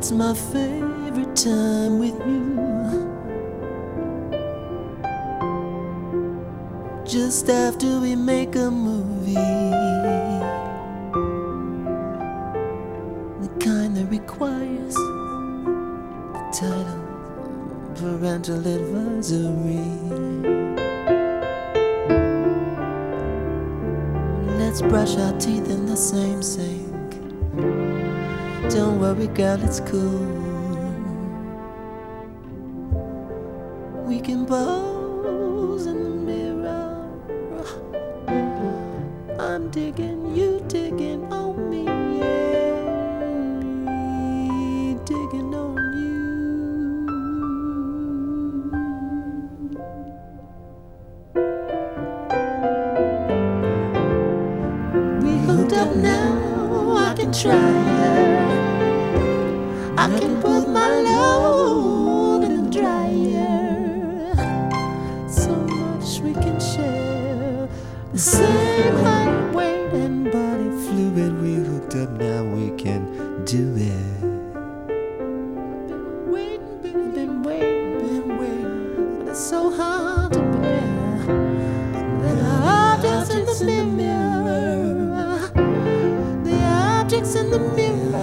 It's my favorite time with you. Just after we make a movie, the kind that requires the title Parental Advisory. Let's brush our teeth in the same sink. Don't worry, girl, it's cool. We can pose in the mirror. I'm digging, you digging on me, yeah. Digging on you. We hooked up now, I can try her. I can put my load in the dryer. So much we can share. The same height, weight, and body fluid. We hooked up now, we can do it. Been waiting, but it's so hard to bear. That objects in the mirror, the objects in the mirror.